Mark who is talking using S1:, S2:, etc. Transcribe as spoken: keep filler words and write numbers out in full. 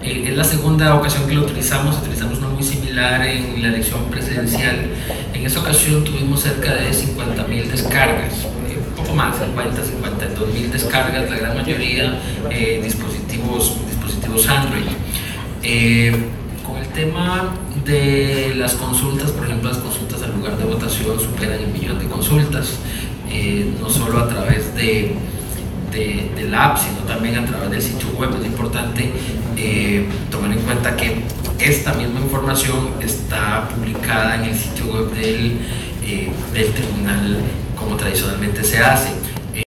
S1: Eh, es la segunda ocasión que lo utilizamos, utilizamos una muy similar en la elección presidencial. En esa ocasión tuvimos cerca de cincuenta mil descargas, eh, un poco más, cincuenta, cincuenta y dos mil descargas, la gran mayoría eh, dispositivos, dispositivos Android. Eh, con el tema de las consultas, por ejemplo, las consultas al lugar de votación superan el millón de consultas, eh, no solo a través de De, de la app, sino también a través del sitio web. Es importante eh, tomar en cuenta que esta misma información está publicada en el sitio web del, eh, del tribunal, como tradicionalmente se hace.